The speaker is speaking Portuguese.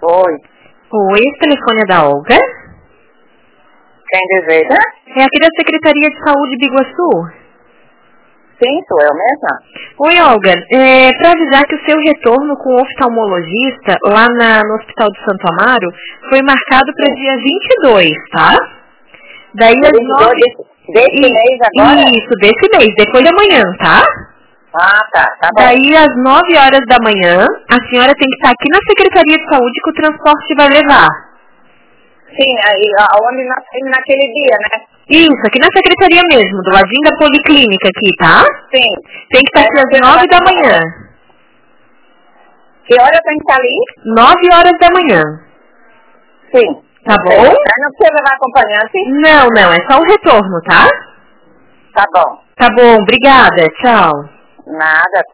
Oi. Oi, esse telefone é da Olga? Quem deseja? É aqui da Secretaria de Saúde de Biguaçu. Sim, sou eu mesma. Oi, Olga. Para avisar que o seu retorno com o oftalmologista lá no Hospital de Santo Amaro foi marcado para dia 22, tá? Daí às 9... Desse mês agora? Isso, desse mês, depois de amanhã, tá? Ah, tá bom. Daí às 9 horas da manhã, a senhora tem que estar aqui na Secretaria de Saúde que o transporte vai levar. Sim, aí, onde nós temos naquele dia, né? Isso, aqui na secretaria mesmo, do ladinho da policlínica aqui, tá? Sim. Tem que estar aqui às 9 da manhã. Que hora tem que estar ali? 9 horas da manhã. Sim. Tá bom? Não precisa levar acompanhante? Não, é só o retorno, tá? Tá bom. Tá bom, obrigada, tchau. Nada.